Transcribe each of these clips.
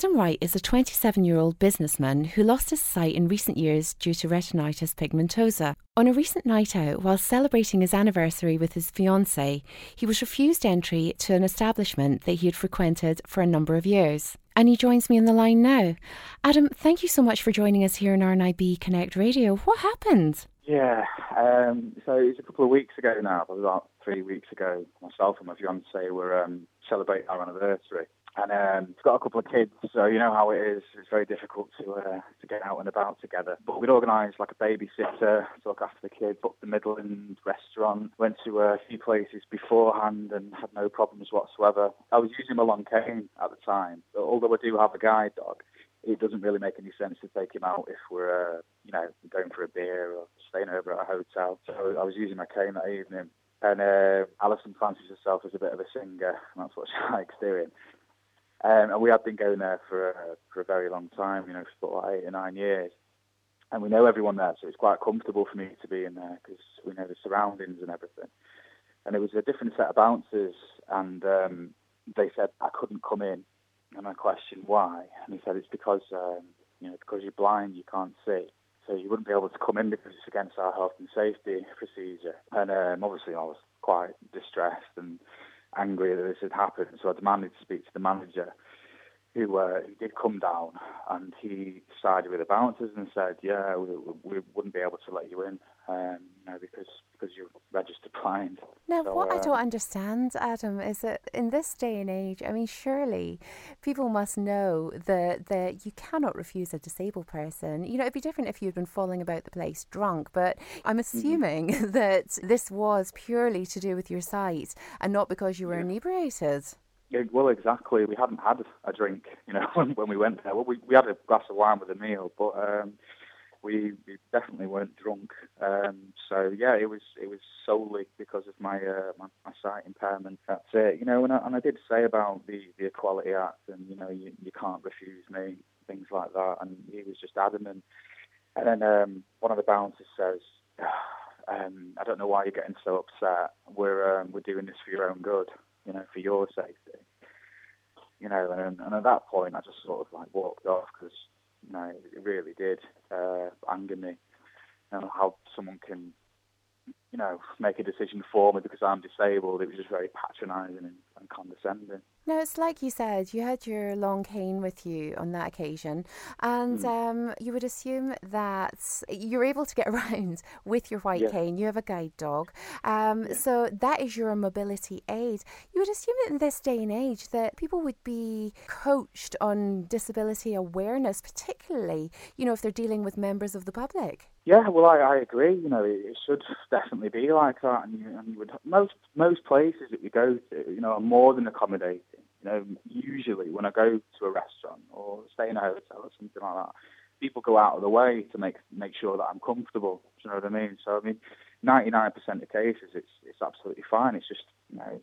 Adam Wright is a 27-year-old businessman who lost his sight in recent years due to retinitis pigmentosa. On a recent night out, while celebrating his anniversary with his fiancée, he was refused entry to an establishment that he had frequented for a number of years. And he joins me on the line now. Adam, thank you so much for joining us here on RNIB Connect Radio. What happened? Yeah, so it was a couple of weeks ago now, about 3 weeks ago. Myself and my fiancée were celebrating our anniversary. And we've got a couple of kids, so you know how it is. It's very difficult to get out and about together. But we'd organised like a babysitter to look after the kids, booked the Midland restaurant, went to a few places beforehand and had no problems whatsoever. I was using my long cane at the time. Although I do have a guide dog, it doesn't really make any sense to take him out if we're, going for a beer or staying over at a hotel. So I was using my cane that evening. And Alison fancies herself as a bit of a singer, and that's what she likes doing. And we had been going there for a very long time, for like 8 or 9 years. And we know everyone there, so it's quite comfortable for me to be in there because we know the surroundings and everything. And it was a different set of bouncers, and they said I couldn't come in. And I questioned why. And he said it's because, because you're blind, you can't see. So you wouldn't be able to come in because it's against our health and safety procedure. And obviously I was quite distressed and angry that this had happened, so I demanded to speak to the manager, who did come down, and he sided with the bouncers and said, "Yeah, we wouldn't be able to let you in, because you're registered blind." Now, what I don't understand, Adam, is that in this day and age, surely people must know that you cannot refuse a disabled person. It'd be different if you'd been falling about the place drunk, but I'm assuming that this was purely to do with your sight and not because you were inebriated. Yeah, well, exactly. We hadn't had a drink, when we went there. Well, we had a glass of wine with a meal, but we definitely weren't drunk. So yeah, it was solely because of my sight impairment. That's it. And I did say about the Equality Act, and you can't refuse me, things like that. And he was just adamant. And then one of the bouncers says, "I don't know why you're getting so upset. We're doing this for your own good, for your safety." And at that point, I just sort of walked off because it really did anger me. How someone can, make a decision for me because I'm disabled. It was just very patronising and condescending. Now, it's like you said, you had your long cane with you on that occasion, and you would assume that you're able to get around with your white cane. You have a guide dog, so that is your mobility aid. You would assume that in this day and age that people would be coached on disability awareness, particularly, if they're dealing with members of the public. Yeah, well, I agree. It should definitely be like that, and you would most places that we go to, are more than accommodating. Usually when I go to a restaurant or stay in a hotel or something like that, people go out of the way to make sure that I'm comfortable. Do you know what I mean? So 99% of cases, it's absolutely fine. It's just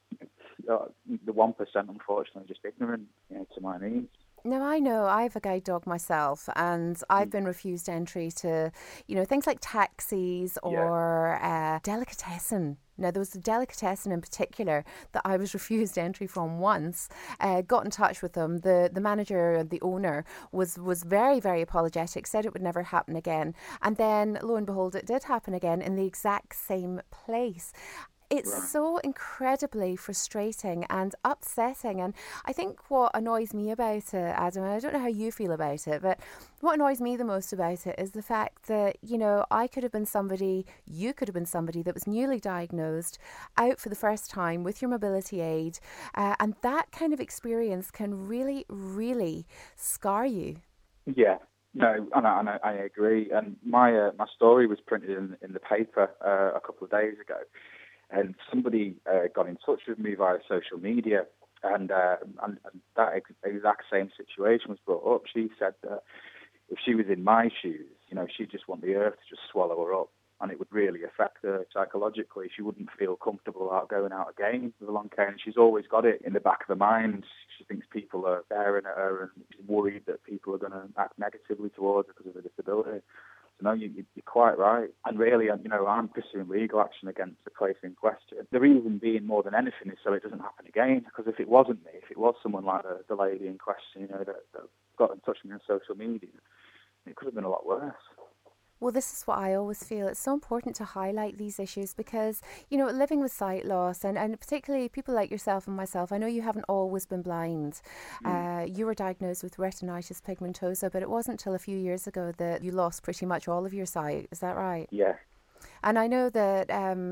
the 1%, unfortunately, just ignorant to my needs. Now, I know I have a guide dog myself, and I've been refused entry to, things like taxis or delicatessen. Now, there was a delicatessen in particular that I was refused entry from once. Got in touch with them. The manager, the owner, was very, very apologetic, said it would never happen again. And then, lo and behold, it did happen again in the exact same place. It's so incredibly frustrating and upsetting. And I think what annoys me about it, Adam, and I don't know how you feel about it, but what annoys me the most about it is the fact that, I could have been somebody, you could have been somebody that was newly diagnosed, out for the first time with your mobility aid. And that kind of experience can really, really scar you. Yeah. No, and I agree. And my story was printed in the paper a couple of days ago. And somebody got in touch with me via social media, and that exact same situation was brought up. She said that if she was in my shoes, she'd just want the earth to just swallow her up, and it would really affect her psychologically. She wouldn't feel comfortable about going out again with a long cane. She's always got it in the back of her mind. She thinks people are staring at her, and she's worried that people are going to act negatively towards her because of her disability. No, you're quite right. And really, I'm pursuing legal action against the place in question. The reason being more than anything is so it doesn't happen again. Because if it wasn't me, if it was someone like the lady in question, that got in touch with me on social media. It could have been a lot worse. Well, this is what I always feel. It's so important to highlight these issues because, you know, living with sight loss and particularly people like yourself and myself, I know you haven't always been blind. You were diagnosed with retinitis pigmentosa, but it wasn't until a few years ago that you lost pretty much all of your sight. Is that right? Yeah. And I know that,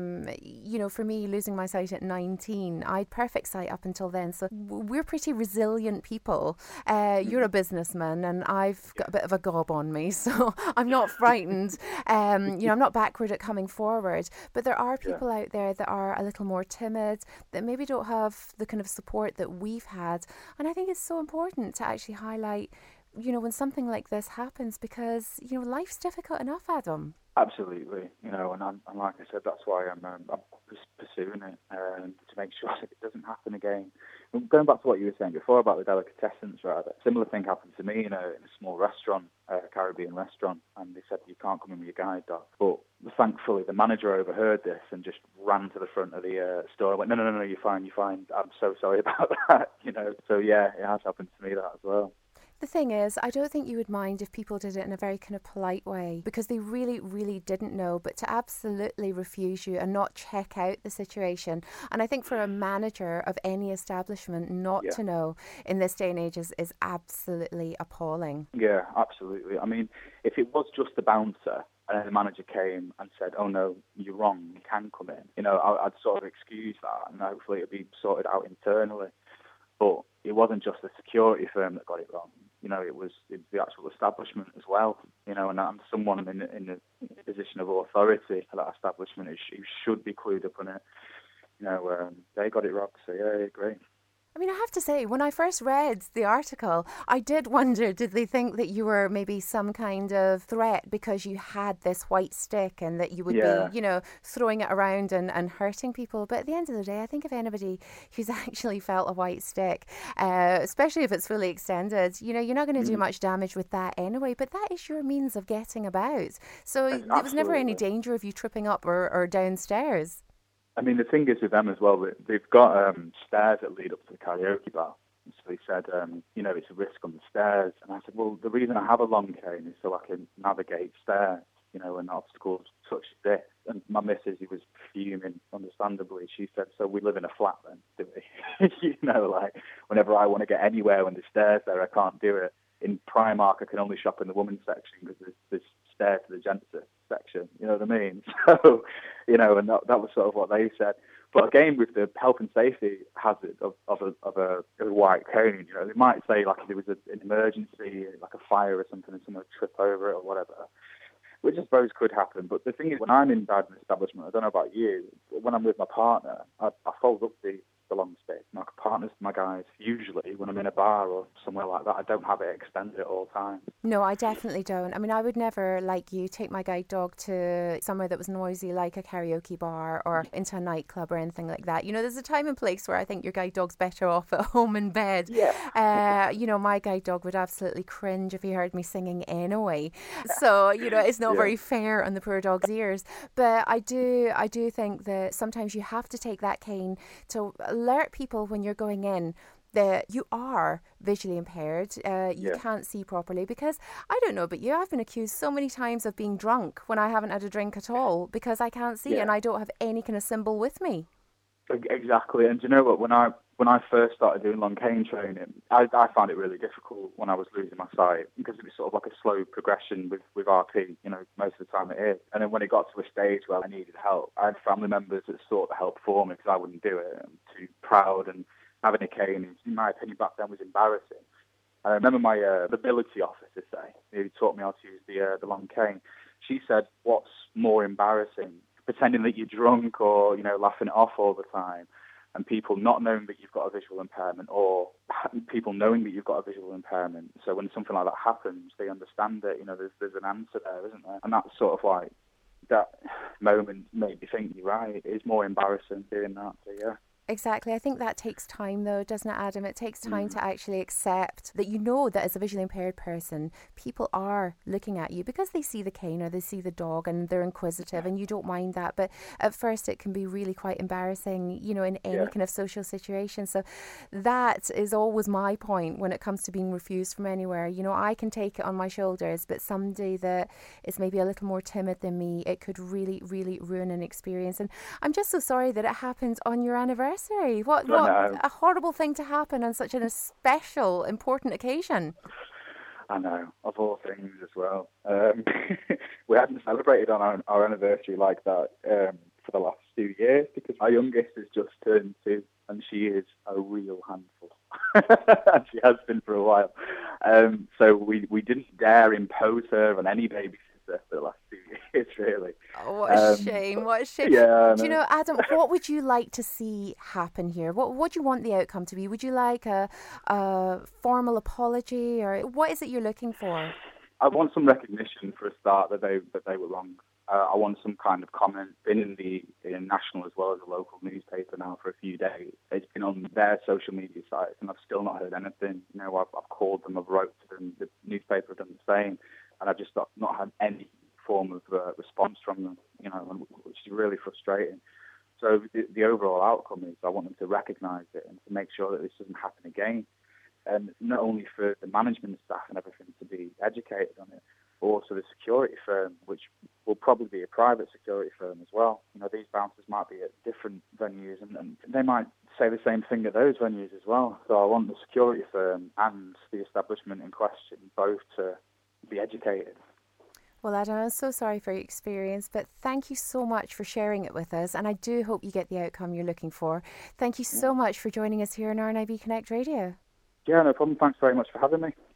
you know, for me, losing my sight at 19, I had perfect sight up until then. So we're pretty resilient people. You're a businessman and I've got a bit of a gob on me. So I'm not frightened. You know, I'm not backward at coming forward. But there are people out there that are a little more timid, that maybe don't have the kind of support that we've had. And I think it's so important to actually highlight, you know, when something like this happens because, you know, life's difficult enough, Adam. Absolutely, you know, and like I said, that's why I'm pursuing it to make sure that it doesn't happen again. And going back to what you were saying before about the delicatessens, rather, similar thing happened to me in a small restaurant, a Caribbean restaurant, and they said you can't come in with your guide dog. But thankfully, the manager overheard this and just ran to the front of the store and went, no, you're fine. I'm so sorry about that, you know. So yeah, it has happened to me that as well. The thing is, I don't think you would mind if people did it in a very kind of polite way because they really, really didn't know. But to absolutely refuse you and not check out the situation, and I think for a manager of any establishment not to know in this day and age is absolutely appalling. Yeah, absolutely. I mean, if it was just the bouncer and then the manager came and said, oh no, you're wrong, you can come in, you know, I'd sort of excuse that and hopefully it'd be sorted out internally. But it wasn't just the security firm that got it wrong. You know, it was the actual establishment as well. You know, and I'm someone in a position of authority at that establishment who should be clued up on it. You know, they got it wrong. So yeah, great. I mean, I have to say, when I first read the article, I did wonder, did they think that you were maybe some kind of threat because you had this white stick and that you would be, you know, throwing it around and hurting people? But at the end of the day, I think if anybody who's actually felt a white stick, especially if it's fully extended, you know, you're not going to do much damage with that anyway. But that is your means of getting about. So there was never any danger of you tripping up or downstairs. I mean, the thing is with them as well, they've got stairs that lead up to the karaoke bar. So they said, you know, it's a risk on the stairs. And I said, well, the reason I have a long cane is so I can navigate stairs, you know, and obstacles such as this. And my missus, who was fuming, understandably, she said, so we live in a flat then, do we? You know, like, whenever I want to get anywhere when there's stairs there, I can't do it. In Primark, I can only shop in the women's section because there's stairs to the gents section. You know what I mean? So, you know, and that was sort of what they said. But again, with the health and safety hazard of a white cone, you know, they might say like if there was an emergency, like a fire or something, and someone would trip over it or whatever, which I suppose could happen. But the thing is, when I'm inside an establishment, I don't know about you, when I'm with my partner, I fold up the long stick. My partners, my guys, usually when I'm in a bar or somewhere like that, I don't have it extended at all times. No, I definitely don't. I mean, I would never, like you, take my guide dog to somewhere that was noisy, like a karaoke bar or into a nightclub or anything like that. You know, there's a time and place where I think your guide dog's better off at home in bed. Yeah. You know, my guide dog would absolutely cringe if he heard me singing anyway. So, you know, it's not very fair on the poor dog's ears. But I do think that sometimes you have to take that cane to alert people when you're going in that you are visually impaired, you can't see properly, because I don't know about you, I've been accused so many times of being drunk when I haven't had a drink at all because I can't see and I don't have any kind of symbol with me. Exactly, and do you know what, when I first started doing long cane training, I found it really difficult when I was losing my sight because it was sort of like a slow progression with RP, you know, most of the time it is. And then when it got to a stage where I needed help, I had family members that sought the help for me because I wouldn't do it. I'm too proud, and having a cane, in my opinion, back then was embarrassing. I remember my mobility officer who taught me how to use the long cane. She said, what's more embarrassing, pretending that you're drunk or, you know, laughing it off all the time, and people not knowing that you've got a visual impairment, or people knowing that you've got a visual impairment. So when something like that happens, they understand it. You know, there's an answer there, isn't there? And that's sort of like, that moment made me think, you're right, it is more embarrassing doing that. So yeah. Exactly. I think that takes time though, doesn't it, Adam? It takes time to actually accept that, you know, that as a visually impaired person, people are looking at you because they see the cane or they see the dog and they're inquisitive and you don't mind that. But at first it can be really quite embarrassing, you know, in any kind of social situation. So that is always my point when it comes to being refused from anywhere. You know, I can take it on my shoulders, but somebody that is maybe a little more timid than me, it could really, really ruin an experience. And I'm just so sorry that it happened on your anniversary. What a horrible thing to happen on such a special, important occasion. I know, of all things as well. We hadn't celebrated on our anniversary like that for the last 2 years because our youngest has just turned 2 and she is a real handful. And she has been for a while. So we didn't dare impose her on any babysitter for the last 2 years, really. Oh, what a shame, what a shame. Yeah, do you know, Adam, what would you like to see happen here? What do you want the outcome to be? Would you like a formal apology, or what is it you're looking for? I want some recognition for a start that they were wrong. I want some kind of comment. Been in the national as well as a local newspaper now for a few days. It's been on their social media sites, and I've still not heard anything. You know, I've called them, I've wrote to them, the newspaper have done the same, and I've just not had any form of response from them. You know, which is really frustrating. So the overall outcome is I want them to recognise it and to make sure that this doesn't happen again. And not only for the management staff and everything to be educated on it, but also the security firm, which will probably be a private security firm as well. You know, these bouncers might be at different venues and they might say the same thing at those venues as well. So I want the security firm and the establishment in question both to be educated. Well, Adam, I'm so sorry for your experience, but thank you so much for sharing it with us. And I do hope you get the outcome you're looking for. Thank you so much for joining us here on RNIB Connect Radio. Yeah, no problem. Thanks very much for having me.